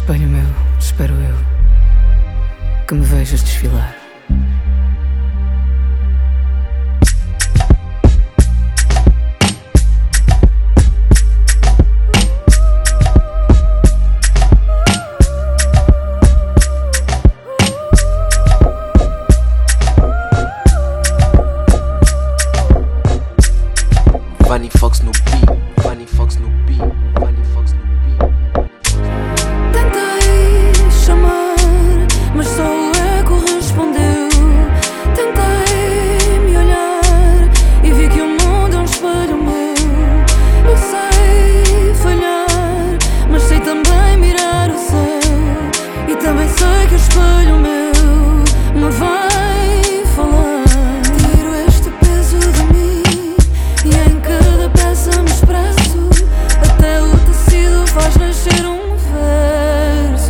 Espelho meu, espero eu que me vejas desfilar. Vanny Fox no beat, Vanny Fox no beat, Vanny Fox no beat. Tentei chamar, mas só o eco respondeu. Tentei me olhar e vi que o mundo é um espelho meu. Eu sei falhar, mas sei também mirar o céu. E também sei que o espelho meu me vai falar. Tiro este peso de mim e em cada peça me expresso. Até o tecido faz nascer um verso.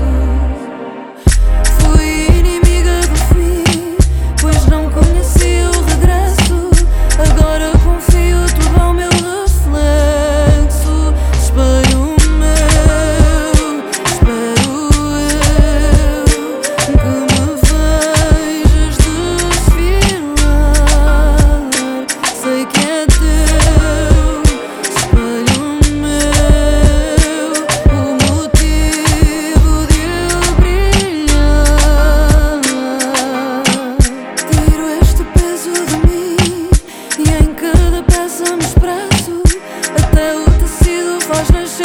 Fui inimiga do fim, pois não conhecia o regresso. Agora confio tudo ao meu reflexo. Espelho meu, espero eu que me vejas desfilar. Sei que é teu, espelho meu, o motivo de eu brilhar. Tiro este peso de mim e em cada peça me expresso. Até o tecido faz nascer